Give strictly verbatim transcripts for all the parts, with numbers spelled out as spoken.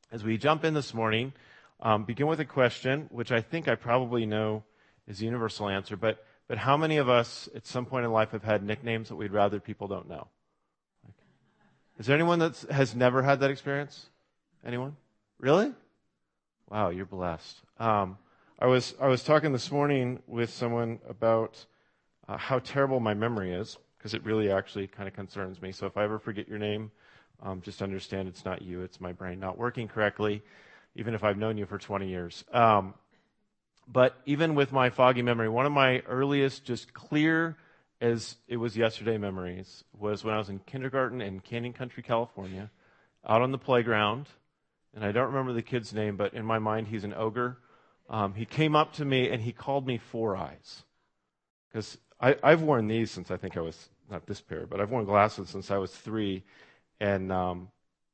As we jump in this morning, um, begin with a question, which I think I probably know is the universal answer, but but how many of us at some point in life have had nicknames that we'd rather people don't know? Is there anyone that has never had that experience? Anyone? Really? Wow, you're blessed. Um, I was I was talking this morning with someone about uh, how terrible my memory is, because it really actually kind of concerns me. So if I ever forget your name, um, just understand it's not you, it's my brain not working correctly, even if I've known you for twenty years. Um, but even with my foggy memory, one of my earliest, just clear as it was yesterday memories was when I was in kindergarten in Canyon Country, California, out on the playground, and I don't remember the kid's name, but in my mind he's an ogre. Um, he came up to me and he called me Four Eyes, because I've worn these since I think I was, not this pair, but I've worn glasses since I was three, and um,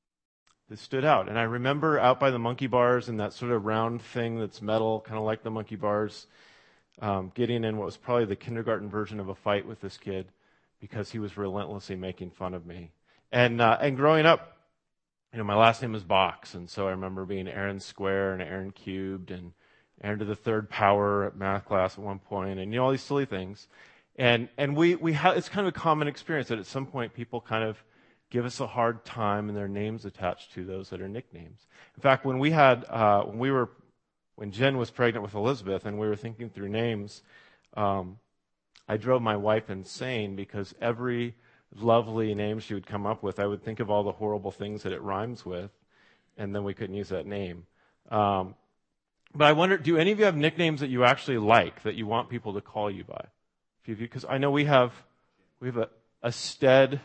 it stood out. And I remember out by the monkey bars and that sort of round thing that's metal, kind of like the monkey bars, um, getting in what was probably the kindergarten version of a fight with this kid because he was relentlessly making fun of me. And uh, and growing up, you know, my last name is Box, and so I remember being Aaron Square and Aaron Cubed and Aaron to the third power at math class at one point, and you know all these silly things. And and we we have it's kind of a common experience that at some point people kind of give us a hard time and their names attached to those that are nicknames. In fact, when we had uh, when we were when Jen was pregnant with Elizabeth and we were thinking through names, um, I drove my wife insane because every lovely name she would come up with, I would think of all the horrible things that it rhymes with, and then we couldn't use that name. Um, but I wonder, do any of you have nicknames that you actually like, that you want people to call you by? Because I know we have we have a, a Stead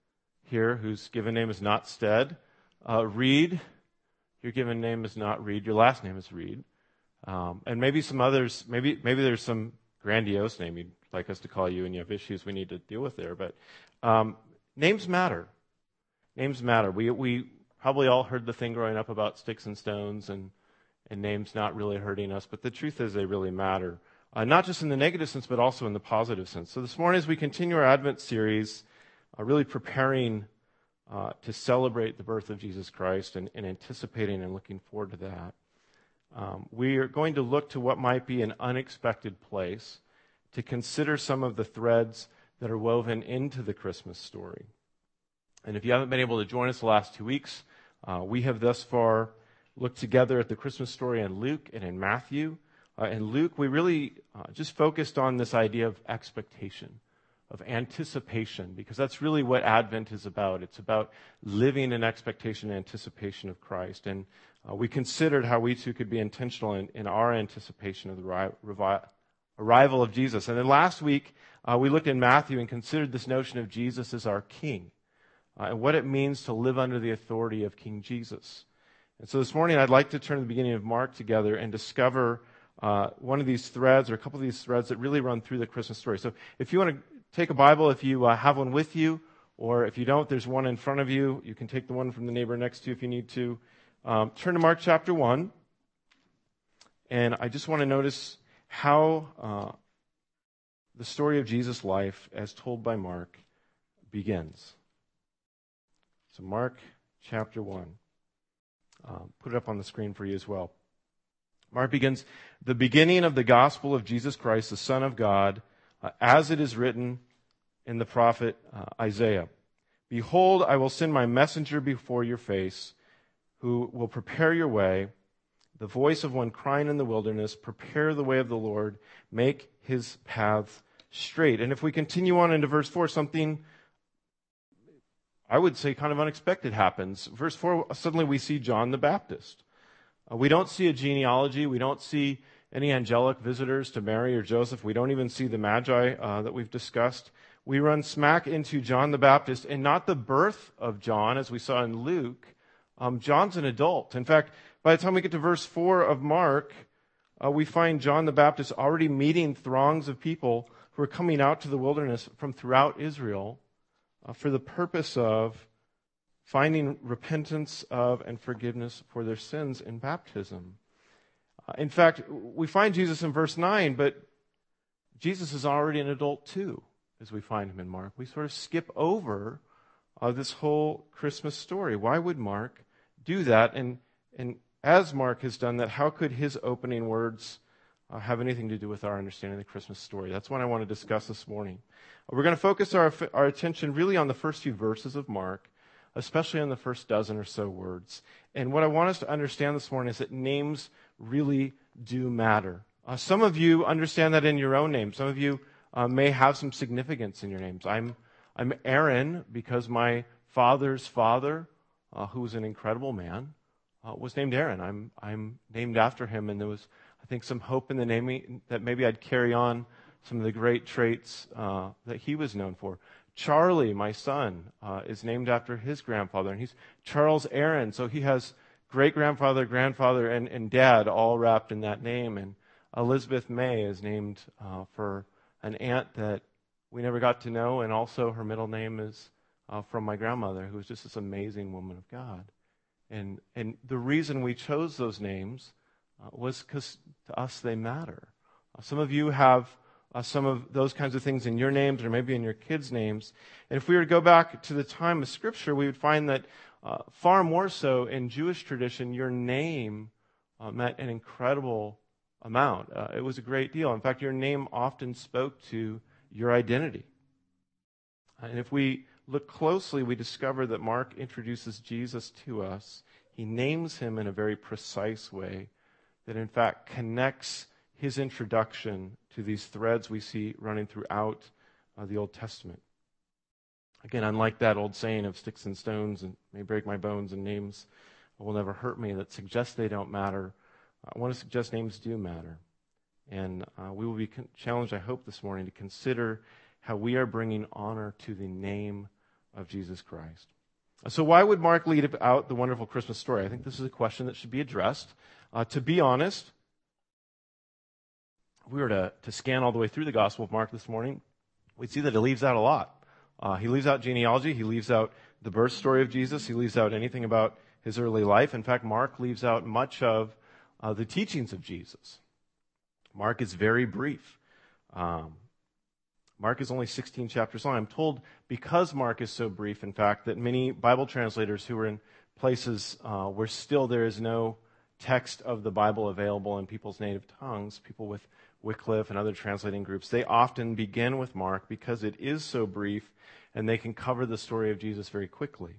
here whose given name is not Stead. Uh, Reed, your given name is not Reed. Your last name is Reed. Um, and maybe some others, maybe maybe there's some grandiose name you'd like us to call you and you have issues we need to deal with there. But um, names matter. Names matter. We we probably all heard the thing growing up about sticks and stones and, and names not really hurting us. But the truth is they really matter. Uh, not just in the negative sense, but also in the positive sense. So this morning, as we continue our Advent series, uh, really preparing uh, to celebrate the birth of Jesus Christ and, and anticipating and looking forward to that, um, we are going to look to what might be an unexpected place to consider some of the threads that are woven into the Christmas story. And if you haven't been able to join us the last two weeks, uh, we have thus far looked together at the Christmas story in Luke and in Matthew. Uh, in Luke, we really uh, just focused on this idea of expectation, of anticipation, because that's really what Advent is about. It's about living in expectation and anticipation of Christ. And uh, we considered how we too could be intentional in, in our anticipation of the ri- revi- arrival of Jesus. And then last week, uh, we looked in Matthew and considered this notion of Jesus as our King, uh, and what it means to live under the authority of King Jesus. And so this morning, I'd like to turn to the beginning of Mark together and discover Uh, one of these threads, or a couple of these threads that really run through the Christmas story. So if you want to take a Bible, if you uh, have one with you, or if you don't, there's one in front of you. You can take the one from the neighbor next to you if you need to. Um, turn to Mark chapter one. And I just want to notice how uh, the story of Jesus' life, as told by Mark, begins. So Mark chapter one. Um, put it up on the screen for you as well. Mark begins, the beginning of the gospel of Jesus Christ, the Son of God, uh, as it is written in the prophet uh, Isaiah. Behold, I will send my messenger before your face, who will prepare your way, the voice of one crying in the wilderness, prepare the way of the Lord, make his paths straight. And if we continue on into verse four, something I would say kind of unexpected happens. Verse four, suddenly we see John the Baptist. Uh, we don't see a genealogy. We don't see any angelic visitors to Mary or Joseph. We don't even see the Magi uh, that we've discussed. We run smack into John the Baptist, and not the birth of John, as we saw in Luke. Um, John's an adult. In fact, by the time we get to verse four of Mark, uh, we find John the Baptist already meeting throngs of people who are coming out to the wilderness from throughout Israel uh, for the purpose of finding repentance of and forgiveness for their sins in baptism. Uh, in fact, we find Jesus in verse nine, but Jesus is already an adult too, as we find him in Mark. We sort of skip over uh, this whole Christmas story. Why would Mark do that? And and as Mark has done that, how could his opening words uh, have anything to do with our understanding of the Christmas story? That's what I want to discuss this morning. We're going to focus our, our attention really on the first few verses of Mark, especially on the first dozen or so words. And what I want us to understand this morning is that names really do matter. Uh, some of you understand that in your own name. Some of you uh, may have some significance in your names. I'm I'm Aaron because my father's father, uh, who was an incredible man, uh, was named Aaron. I'm I'm named after him, and there was, I think, some hope in the naming that maybe I'd carry on some of the great traits uh, that he was known for. Charlie, my son, uh, is named after his grandfather, and he's Charles Aaron, so he has great-grandfather, grandfather, and, and dad all wrapped in that name. And Elizabeth May is named uh, for an aunt that we never got to know, and also her middle name is uh, from my grandmother, who was just this amazing woman of God. And and the reason we chose those names uh, was because to us they matter. Uh, some of you have uh, some of those kinds of things in your names, or maybe in your kids' names. And if we were to go back to the time of Scripture, we would find that uh, far more so in Jewish tradition, your name uh, meant an incredible amount. Uh, it was a great deal. In fact, your name often spoke to your identity. And if we look closely, we discover that Mark introduces Jesus to us. He names him in a very precise way that, in fact, connects his introduction to these threads we see running throughout uh, the Old Testament. Again, unlike that old saying of sticks and stones and may break my bones and names will never hurt me that suggests they don't matter, I want to suggest names do matter. And uh, we will be con- challenged, I hope, this morning to consider how we are bringing honor to the name of Jesus Christ. So why would Mark lead out the wonderful Christmas story? I think this is a question that should be addressed. Uh, to be honest, if we were to, to scan all the way through the Gospel of Mark this morning, we'd see that he leaves out a lot. Uh, he leaves out genealogy. He leaves out the birth story of Jesus. He leaves out anything about his early life. In fact, Mark leaves out much of uh, the teachings of Jesus. Mark is very brief. Um, Mark is only sixteen chapters long. I'm told because Mark is so brief, in fact, that many Bible translators who are in places uh, where still there is no text of the Bible available in people's native tongues, people with Wycliffe and other translating groups, they often begin with Mark because it is so brief and they can cover the story of Jesus very quickly.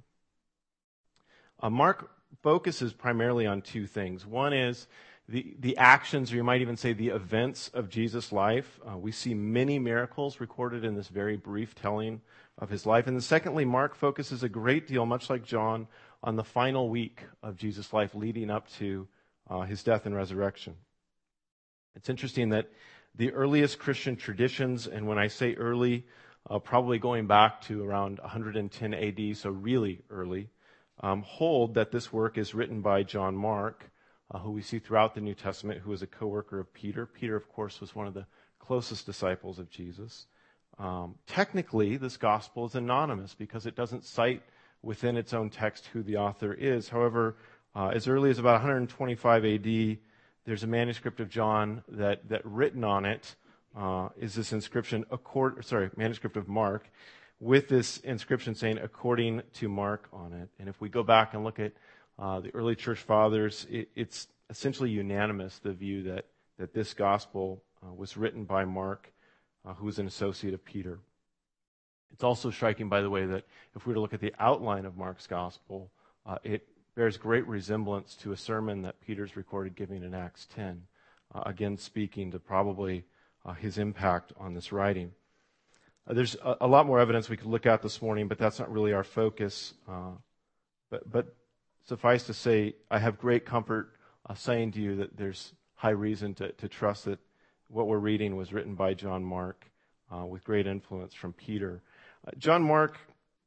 Uh, Mark focuses primarily on two things. One is The, the actions, or you might even say the events of Jesus' life. Uh, we see many miracles recorded in this very brief telling of his life. And then secondly, Mark focuses a great deal, much like John, on the final week of Jesus' life leading up to uh, his death and resurrection. It's interesting that the earliest Christian traditions, and when I say early, uh, probably going back to around one hundred ten A D, so really early, um, hold that this work is written by John Mark, Uh, who we see throughout the New Testament, who was a co-worker of Peter. Peter, of course, was one of the closest disciples of Jesus. Um, technically, this gospel is anonymous because it doesn't cite within its own text who the author is. However, uh, as early as about one hundred twenty-five A D, there's a manuscript of John that, that written on it uh, is this inscription, accord, sorry, manuscript of Mark, with this inscription saying, according to Mark on it. And if we go back and look at Uh, the early church fathers, it, it's essentially unanimous, the view that, that this gospel uh, was written by Mark, uh, who was an associate of Peter. It's also striking, by the way, that if we were to look at the outline of Mark's gospel, uh, it bears great resemblance to a sermon that Peter's recorded giving in Acts ten, uh, again speaking to probably uh, his impact on this writing. Uh, there's a, a lot more evidence we could look at this morning, but that's not really our focus. Uh, but but Suffice to say, I have great comfort uh, saying to you that there's high reason to, to trust that what we're reading was written by John Mark uh, with great influence from Peter. Uh, John Mark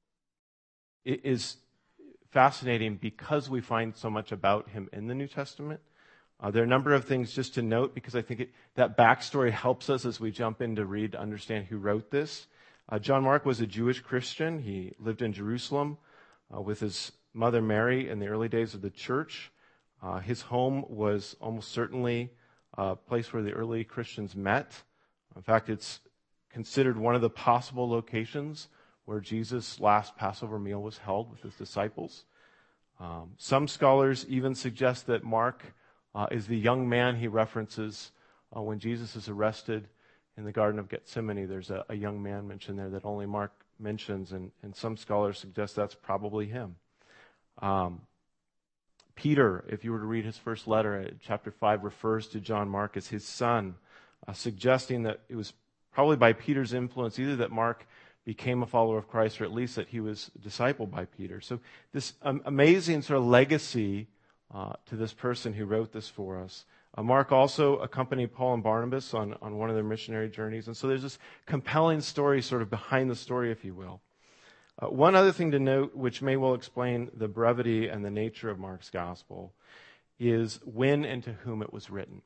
is fascinating because we find so much about him in the New Testament. Uh, there are a number of things just to note because I think it, that backstory helps us as we jump in to read to understand who wrote this. Uh, John Mark was a Jewish Christian. He lived in Jerusalem uh, with his Mother Mary in the early days of the church. Uh, his home was almost certainly a place where the early Christians met. In fact, it's considered one of the possible locations where Jesus' last Passover meal was held with his disciples. Um, some scholars even suggest that Mark uh, is the young man he references uh, when Jesus is arrested in the Garden of Gethsemane. There's a, a young man mentioned there that only Mark mentions, and, and some scholars suggest that's probably him. Um, Peter, if you were to read his first letter, chapter five, refers to John Mark as his son, uh, suggesting that it was probably by Peter's influence, either that Mark became a follower of Christ or at least that he was discipled by Peter. So this um, amazing sort of legacy uh, to this person who wrote this for us. Uh, Mark also accompanied Paul and Barnabas on, on one of their missionary journeys. And so there's this compelling story sort of behind the story, if you will. Uh, one other thing to note, which may well explain the brevity and the nature of Mark's gospel, is when and to whom it was written.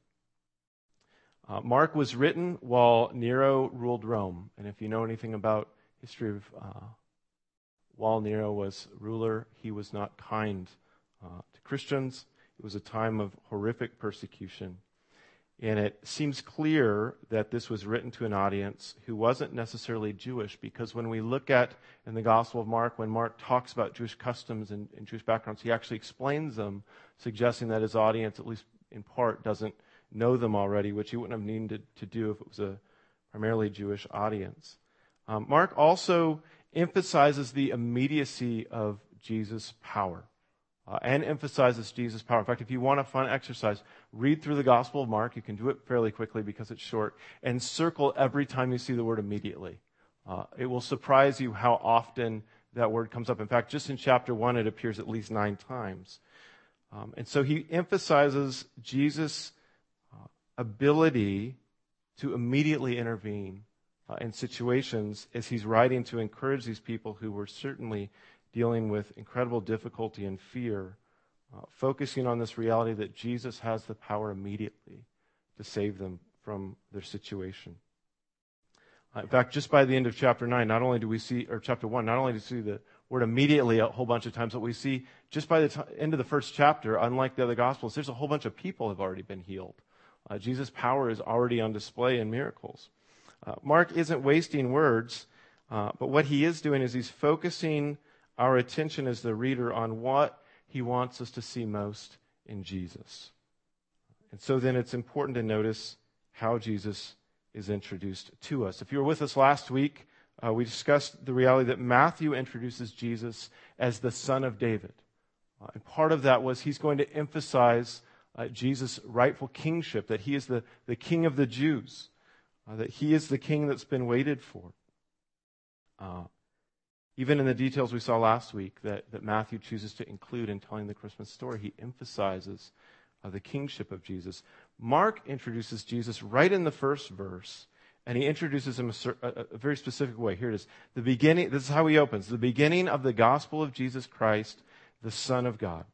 Uh, Mark was written while Nero ruled Rome. And if you know anything about history of uh, while Nero was ruler, he was not kind uh, to Christians. It was a time of horrific persecution. And it seems clear that this was written to an audience who wasn't necessarily Jewish, because when we look at, in the Gospel of Mark, when Mark talks about Jewish customs and, and Jewish backgrounds, he actually explains them, suggesting that his audience, at least in part, doesn't know them already, which he wouldn't have needed to do if it was a primarily Jewish audience. Um, Mark also emphasizes the immediacy of Jesus' power. Uh, and emphasizes Jesus' power. In fact, if you want a fun exercise, read through the Gospel of Mark. You can do it fairly quickly because it's short. And circle every time you see the word immediately. Uh, it will surprise you how often that word comes up. In fact, just in chapter one, it appears at least nine times. Um, and so he emphasizes Jesus' uh, ability to immediately intervene uh, in situations as he's writing to encourage these people who were certainly dealing with incredible difficulty and fear, uh, focusing on this reality that Jesus has the power immediately to save them from their situation. Uh, in fact, just by the end of chapter nine, not only do we see, or chapter one, not only do we see the word immediately a whole bunch of times, but we see just by the t- end of the first chapter, unlike the other Gospels, there's a whole bunch of people have already been healed. Uh, Jesus' power is already on display in miracles. Uh, Mark isn't wasting words, uh, but what he is doing is he's focusing our attention as the reader on what he wants us to see most in Jesus. And so then it's important to notice how Jesus is introduced to us. If you were with us last week, uh, we discussed the reality that Matthew introduces Jesus as the Son of David. Uh, and part of that was he's going to emphasize uh, Jesus' rightful kingship, that he is the, the King of the Jews, uh, that he is the King that's been waited for. Uh, Even in the details we saw last week that, that Matthew chooses to include in telling the Christmas story, he emphasizes uh, the kingship of Jesus. Mark introduces Jesus right in the first verse, and he introduces him a, a, a very specific way. Here it is. The beginning, this is how he opens. The beginning of the gospel of Jesus Christ, the Son of God.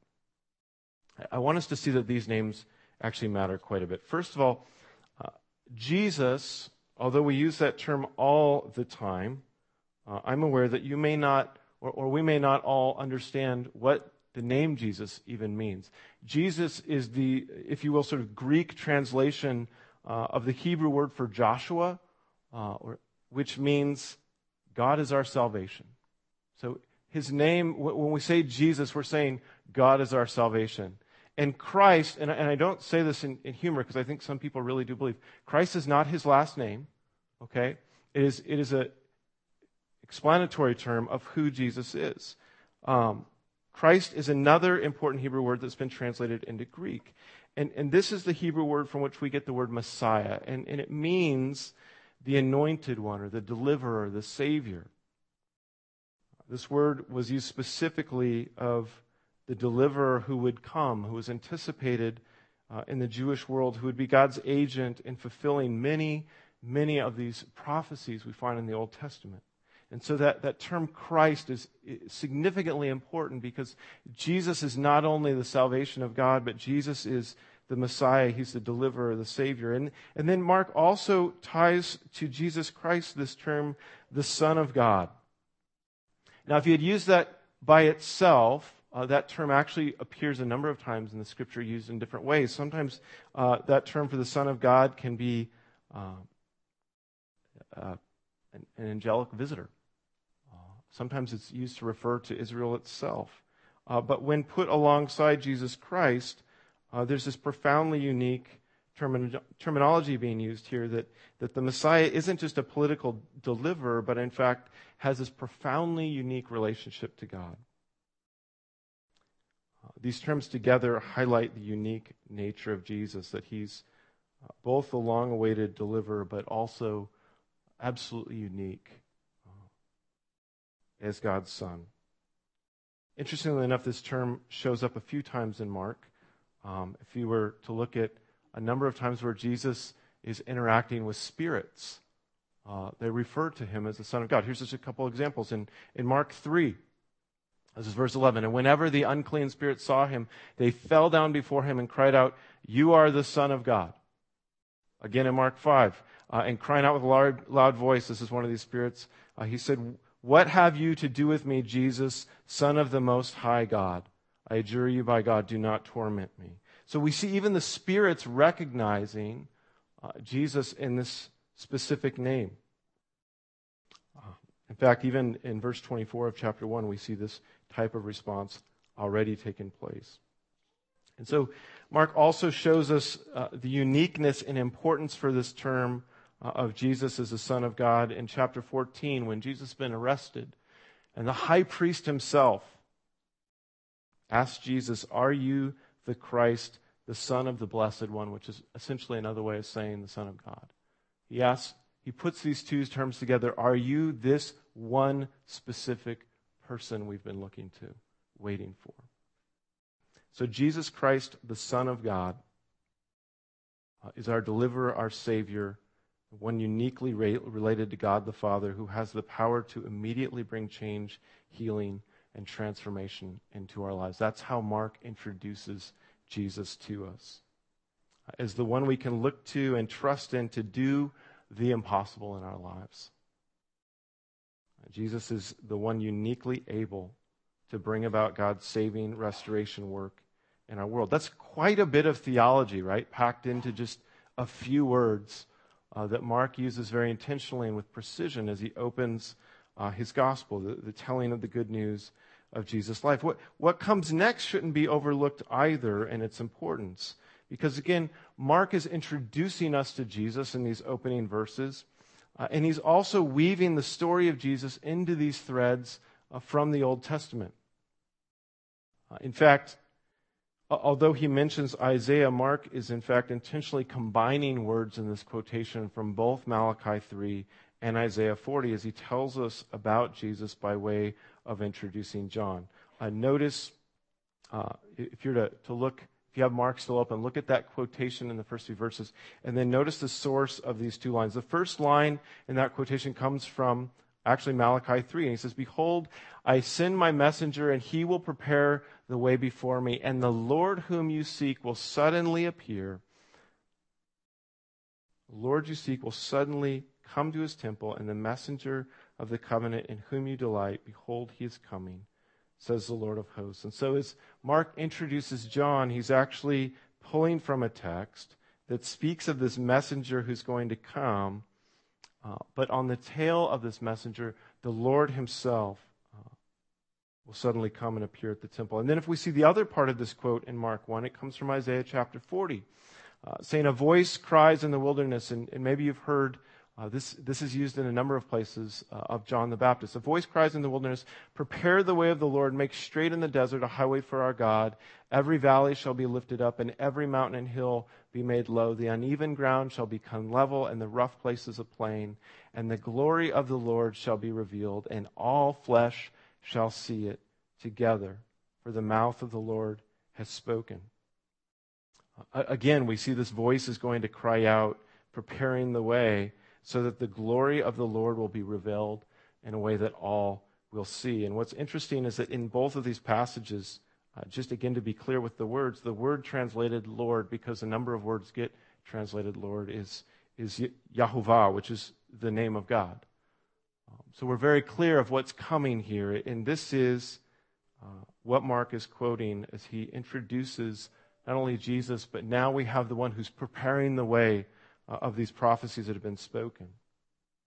I want us to see that these names actually matter quite a bit. First of all, uh, Jesus, although we use that term all the time, Uh, I'm aware that you may not, or, or we may not all understand what the name Jesus even means. Jesus is the, if you will, sort of Greek translation uh, of the Hebrew word for Joshua, uh, or, which means God is our salvation. So his name, when we say Jesus, we're saying God is our salvation. And Christ, and I, and I don't say this in, in humor because I think some people really do believe, Christ is not his last name, okay? It is, it is a explanatory term of who Jesus is. Um, Christ is another important Hebrew word that's been translated into Greek. And, and this is the Hebrew word from which we get the word Messiah. And, and it means the anointed one, or the deliverer, the Savior. This word was used specifically of the deliverer who would come, who was anticipated uh, in the Jewish world, who would be God's agent in fulfilling many, many of these prophecies we find in the Old Testament. And so that, that term Christ is significantly important because Jesus is not only the salvation of God, but Jesus is the Messiah. He's the deliverer, the Savior. And, and then Mark also ties to Jesus Christ this term, the Son of God. Now, if you had used that by itself, uh, that term actually appears a number of times in the Scripture used in different ways. Sometimes uh, that term for the Son of God can be uh, uh, an, an angelic visitor. Sometimes it's used to refer to Israel itself. Uh, but when put alongside Jesus Christ, uh, there's this profoundly unique termin- terminology being used here that, that the Messiah isn't just a political deliverer, but in fact has this profoundly unique relationship to God. Uh, these terms together highlight the unique nature of Jesus, that he's uh, both the long-awaited deliverer, but also absolutely unique uh, as God's Son. Interestingly enough, this term shows up a few times in Mark. Um, if you were to look at a number of times where Jesus is interacting with spirits, uh, they refer to him as the Son of God. Here's just a couple examples. In, in Mark three, this is verse eleven. And whenever the unclean spirits saw him, they fell down before him and cried out, "You are the Son of God." Again in Mark five, uh, and crying out with a loud, loud voice, this is one of these spirits, uh, he said, "What have you to do with me, Jesus, Son of the Most High God? I adjure you by God, do not torment me." So we see even the spirits recognizing uh, Jesus in this specific name. Uh, in fact, even in verse twenty-four of chapter one, we see this type of response already taking place. And so Mark also shows us uh, the uniqueness and importance for this term uh, of Jesus as the Son of God in chapter fourteen, when Jesus has been arrested. And the high priest himself asked Jesus, "Are you the Christ, the Son of the Blessed One?" Which is essentially another way of saying the Son of God. He asks, he puts these two terms together. Are you this one specific person we've been looking to, waiting for? So Jesus Christ, the Son of God, uh, is our deliverer, our Savior, one uniquely ra- related to God the Father, who has the power to immediately bring change, healing, and transformation into our lives. That's how Mark introduces Jesus to us, uh, as the one we can look to and trust in to do the impossible in our lives. Uh, Jesus is the one uniquely able to bring about God's saving restoration work in our world. That's quite a bit of theology, right? Packed into just a few words uh, that Mark uses very intentionally and with precision as he opens uh, his gospel, the, the telling of the good news of Jesus' life. What, what comes next shouldn't be overlooked either in its importance. Because again, Mark is introducing us to Jesus in these opening verses. Uh, and he's also weaving the story of Jesus into these threads uh, from the Old Testament. Uh, in fact, although he mentions Isaiah, Mark is in fact intentionally combining words in this quotation from both Malachi three and Isaiah forty as he tells us about Jesus by way of introducing John. Uh, notice, uh, if you're to, to look, if you have Mark still open, look at that quotation in the first few verses, and then notice the source of these two lines. The first line in that quotation comes from actually Malachi three, and he says, "Behold, I send my messenger, and he will prepare the way before me, and the Lord whom you seek will suddenly appear. The Lord you seek will suddenly come to his temple, and the messenger of the covenant in whom you delight, behold, he is coming, says the Lord of hosts." And so as Mark introduces John, he's actually pulling from a text that speaks of this messenger who's going to come. Uh, but on the tail of this messenger, the Lord himself uh, will suddenly come and appear at the temple. And then if we see the other part of this quote in Mark one, it comes from Isaiah chapter forty, uh, saying, "A voice cries in the wilderness," and, and maybe you've heard uh, this, this is used in a number of places uh, of John the Baptist. "A voice cries in the wilderness, prepare the way of the Lord, make straight in the desert a highway for our God. Every valley shall be lifted up, and every mountain and hill be made low. The uneven ground shall become level, and the rough places a plain. And the glory of the Lord shall be revealed, and all flesh shall see it together. For the mouth of the Lord has spoken." Uh, again, we see this voice is going to cry out, preparing the way, so that the glory of the Lord will be revealed in a way that all will see. And what's interesting is that in both of these passages, Uh, just again to be clear with the words, the word translated Lord, because a number of words get translated Lord, is, is Yahovah, which is the name of God. Um, so we're very clear of what's coming here. And this is uh, what Mark is quoting as he introduces not only Jesus, but now we have the one who's preparing the way uh, of these prophecies that have been spoken.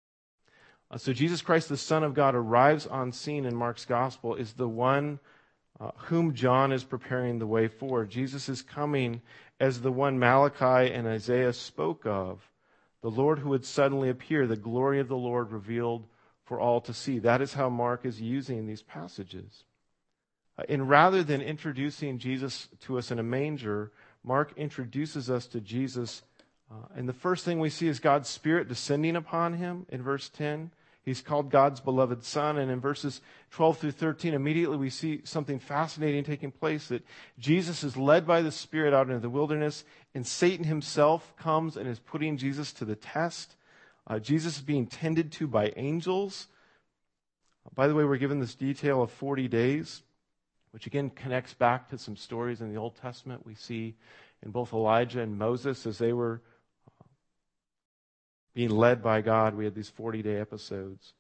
Uh, so Jesus Christ, the Son of God, arrives on scene in Mark's gospel, is the one uh, whom John is preparing the way for. Jesus is coming as the one Malachi and Isaiah spoke of, the Lord who would suddenly appear, the glory of the Lord revealed for all to see. That is how Mark is using these passages. Uh, and rather than introducing Jesus to us in a manger, Mark introduces us to Jesus. Uh, and the first thing we see is God's Spirit descending upon him in verse ten. He's called God's beloved Son. And in verses twelve through thirteen, immediately we see something fascinating taking place, that Jesus is led by the Spirit out into the wilderness, and Satan himself comes and is putting Jesus to the test. Uh, Jesus is being tended to by angels. Uh, by the way, we're given this detail of forty days, which again connects back to some stories in the Old Testament we see in both Elijah and Moses as they were being led by God. We had these forty-day episodes.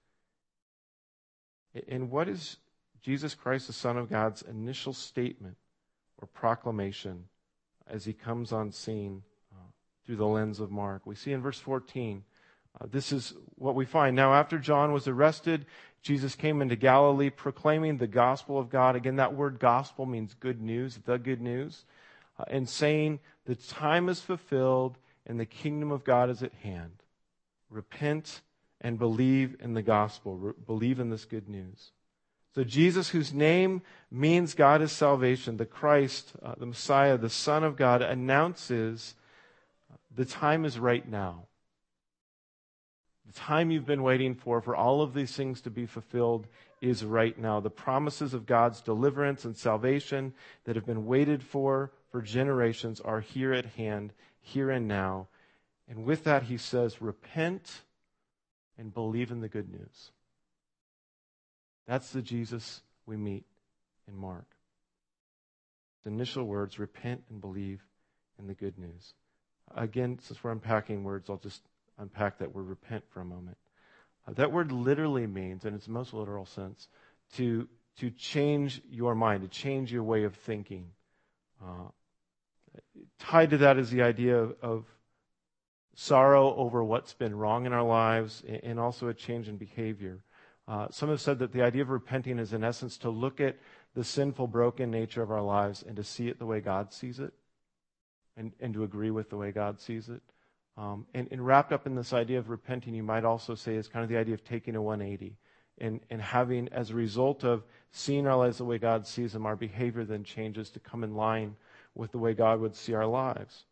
And what is Jesus Christ, the Son of God's initial statement or proclamation as he comes on scene uh, through the lens of Mark? We see in verse fourteen, uh, this is what we find. Now, after John was arrested, Jesus came into Galilee proclaiming the gospel of God. Again, that word gospel means good news, the good news. Uh, and saying, the time is fulfilled and the kingdom of God is at hand. Repent and believe in the gospel. Re- believe in this good news. So Jesus, whose name means God is salvation, the Christ, uh, the Messiah, the Son of God, announces the time is right now. The time you've been waiting for, for all of these things to be fulfilled, is right now. The promises of God's deliverance and salvation that have been waited for for generations are here at hand, here and now. And with that, he says, repent and believe in the good news. That's the Jesus we meet in Mark. The initial words, repent and believe in the good news. Again, since we're unpacking words, I'll just unpack that word repent for a moment. Uh, that word literally means, in its most literal sense, to, to change your mind, to change your way of thinking. Uh, tied to that is the idea of, of sorrow over what's been wrong in our lives, and also a change in behavior. Uh, some have said that the idea of repenting is, in essence, to look at the sinful, broken nature of our lives and to see it the way God sees it, and, and to agree with the way God sees it. Um, and, and wrapped up in this idea of repenting, you might also say, is kind of the idea of taking a one eighty and, and having, as a result of seeing our lives the way God sees them, our behavior then changes to come in line with the way God would see our lives.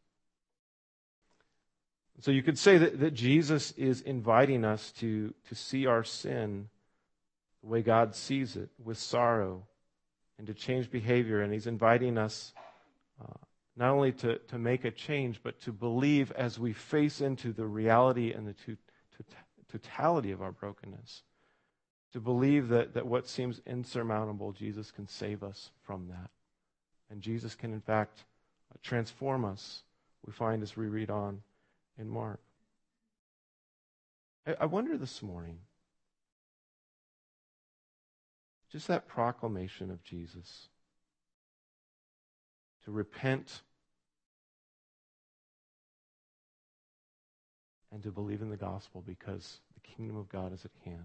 So you could say that, that Jesus is inviting us to, to see our sin the way God sees it, with sorrow, and to change behavior. And he's inviting us uh, not only to, to make a change, but to believe as we face into the reality and the to, to, totality of our brokenness. To believe that, that what seems insurmountable, Jesus can save us from that. And Jesus can, in fact, transform us, we find as we read on in Mark. I, I wonder this morning, just that proclamation of Jesus, to repent and to believe in the gospel because the kingdom of God is at hand.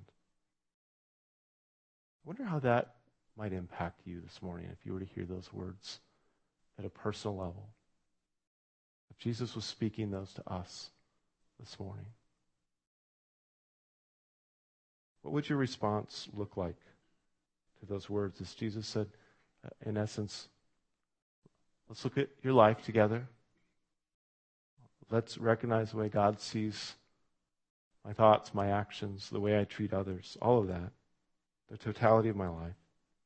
I wonder how that might impact you this morning if you were to hear those words at a personal level. If Jesus was speaking those to us this morning, what would your response look like to those words? As Jesus said, uh, in essence, let's look at your life together. Let's recognize the way God sees my thoughts, my actions, the way I treat others, all of that, the totality of my life.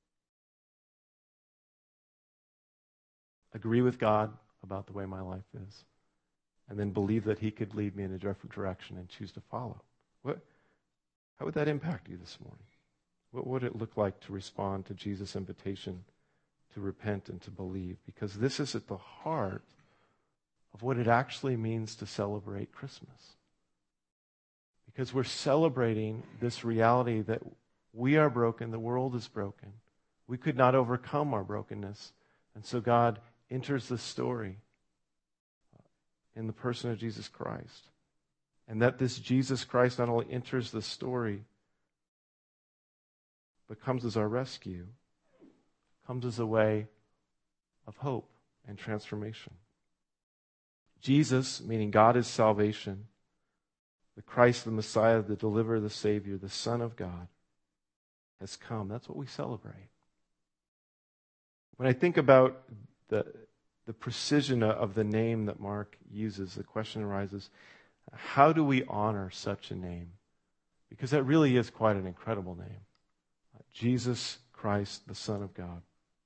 Agree with God about the way my life is, and then believe that he could lead me in a different direction and choose to follow. What, how would that impact you this morning? What would it look like to respond to Jesus' invitation to repent and to believe? Because this is at the heart of what it actually means to celebrate Christmas. Because we're celebrating this reality that we are broken, the world is broken. We could not overcome our brokenness. And so God enters the story in the person of Jesus Christ. And that this Jesus Christ not only enters the story, but comes as our rescue, comes as a way of hope and transformation. Jesus, meaning God is salvation, the Christ, the Messiah, the deliverer, the Savior, the Son of God, has come. That's what we celebrate. When I think about the, the precision of the name that Mark uses, the question arises, how do we honor such a name? Because that really is quite an incredible name. Jesus Christ, the Son of God.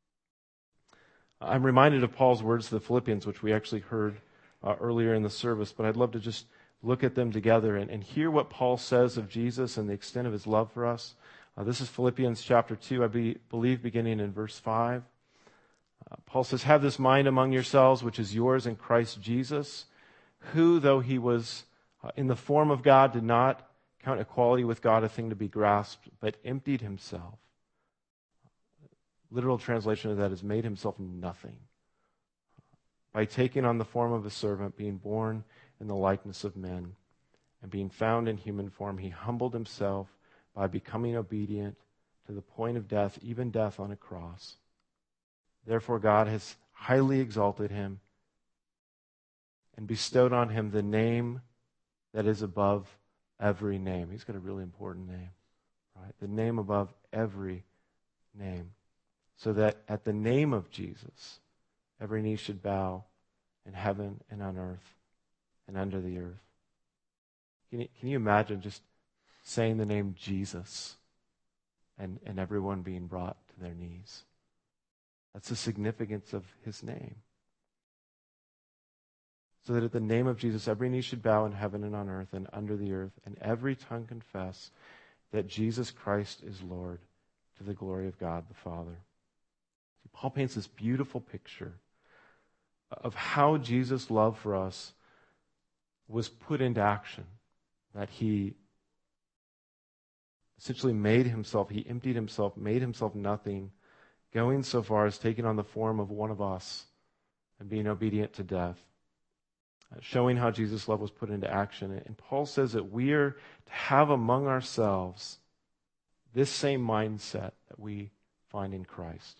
I'm reminded of Paul's words to the Philippians, which we actually heard uh, earlier in the service, but I'd love to just look at them together and, and hear what Paul says of Jesus and the extent of his love for us. Uh, this is Philippians chapter two, I be, believe, beginning in verse five. Uh, Paul says, "Have this mind among yourselves, which is yours in Christ Jesus, who, though he was uh, in the form of God, did not count equality with God a thing to be grasped, but emptied himself." Literal translation of that is made himself nothing, by taking on the form of a servant, being born in the likeness of men, and being found in human form, he humbled himself by becoming obedient to the point of death, even death on a cross. Therefore God has highly exalted him and bestowed on him the name that is above every name. He's got a really important name, right? The name above every name. So that at the name of Jesus, every knee should bow in heaven and on earth and under the earth. Can you, can you imagine just saying the name Jesus and, and everyone being brought to their knees? That's the significance of his name. So that at the name of Jesus, every knee should bow in heaven and on earth and under the earth, and every tongue confess that Jesus Christ is Lord, to the glory of God the Father. Paul paints this beautiful picture of how Jesus' love for us was put into action. That he essentially made himself, he emptied himself, made himself nothing, going so far as taking on the form of one of us and being obedient to death. Showing how Jesus' love was put into action. And Paul says that we are to have among ourselves this same mindset that we find in Christ.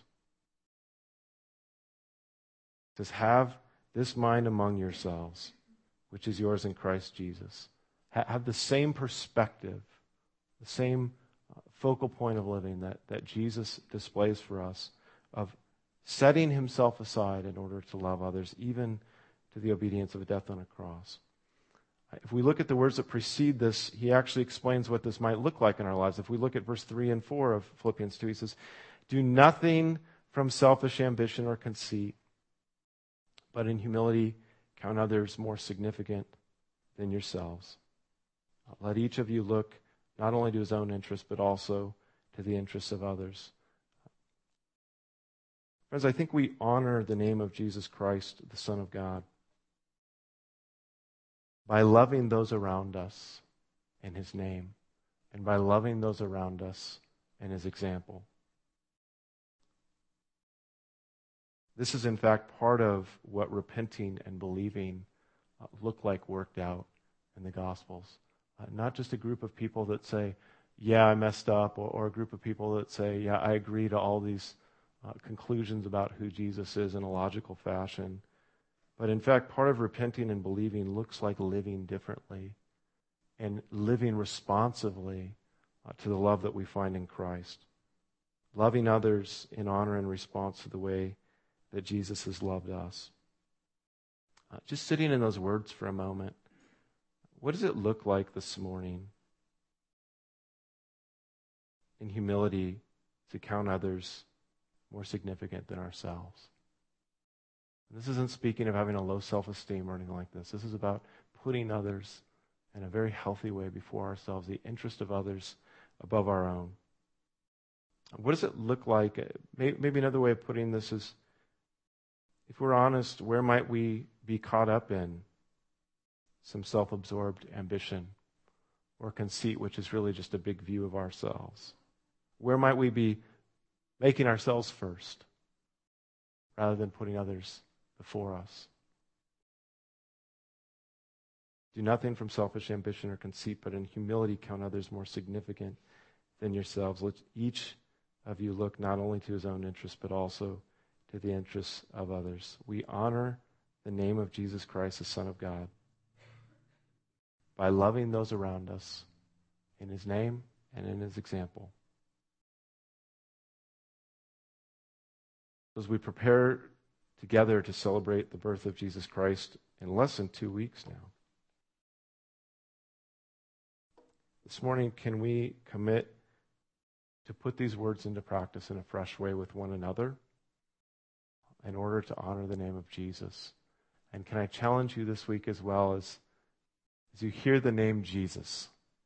It says, "Have this mind among yourselves, which is yours in Christ Jesus." Ha- have the same perspective, the same uh, focal point of living that, that Jesus displays for us, of setting himself aside in order to love others, even to the obedience of a death on a cross. If we look at the words that precede this, he actually explains what this might look like in our lives. If we look at verse three and four of Philippians two, he says, "Do nothing from selfish ambition or conceit, but in humility count others more significant than yourselves. Let each of you look not only to his own interests, but also to the interests of others." Friends, I think we honor the name of Jesus Christ, the Son of God, by loving those around us in his name, and by loving those around us in his example. This is, in fact, part of what repenting and believing uh, look like worked out in the Gospels. Uh, not just a group of people that say, "Yeah, I messed up," or, or a group of people that say, "Yeah, I agree to all these uh, conclusions about who Jesus is in a logical fashion." But in fact, part of repenting and believing looks like living differently and living responsively uh, to the love that we find in Christ. Loving others in honor and response to the way that Jesus has loved us. Uh, just sitting in those words for a moment, what does it look like this morning in humility to count others more significant than ourselves? And this isn't speaking of having a low self-esteem or anything like this. This is about putting others in a very healthy way before ourselves, the interest of others above our own. What does it look like? Maybe another way of putting this is, if we're honest, where might we be caught up in some self-absorbed ambition or conceit, which is really just a big view of ourselves? Where might we be making ourselves first rather than putting others before us? Do nothing from selfish ambition or conceit, but in humility count others more significant than yourselves. Let each of you look not only to his own interests, but also to the interests of others. We honor the name of Jesus Christ, the Son of God, by loving those around us in his name and in his example. As we prepare together to celebrate the birth of Jesus Christ in less than two weeks now, this morning, can we commit to put these words into practice in a fresh way with one another in order to honor the name of Jesus? And can I challenge you this week as well, as, as you hear the name Jesus,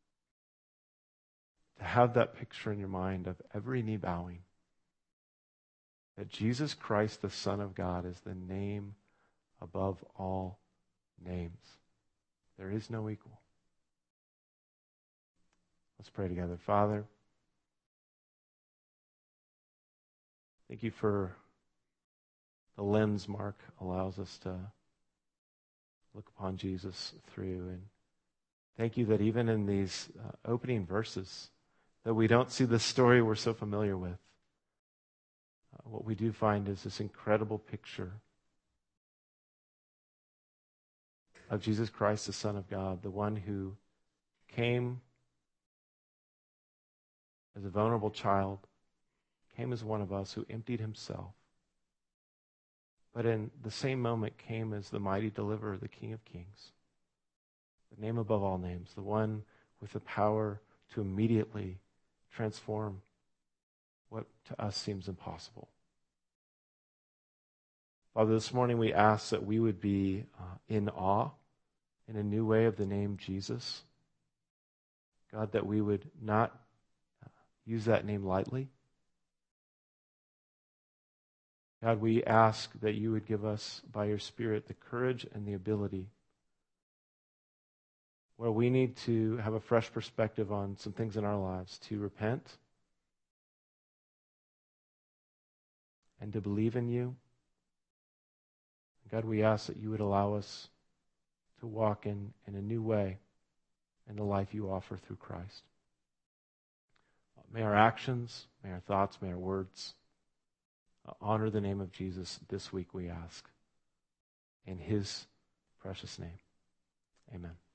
to have that picture in your mind of every knee bowing, that Jesus Christ, the Son of God, is the name above all names. There is no equal. Let's pray together. Father, thank you for the lens Mark allows us to look upon Jesus through. And thank you that even in these uh, opening verses, that we don't see the story we're so familiar with. Uh, what we do find is this incredible picture of Jesus Christ, the Son of God, the one who came as a vulnerable child, came as one of us, who emptied himself, but in the same moment came as the mighty deliverer, the King of Kings, the name above all names, the one with the power to immediately transform what to us seems impossible. Father, this morning we ask that we would be uh, in awe in a new way of the name Jesus. God, that we would not uh, use that name lightly. God, we ask that you would give us, by your Spirit, the courage and the ability where we need to have a fresh perspective on some things in our lives, to repent and to believe in you. God, we ask that you would allow us to walk in, in a new way in the life you offer through Christ. May our actions, may our thoughts, may our words uh, honor the name of Jesus this week, we ask. In his precious name, amen.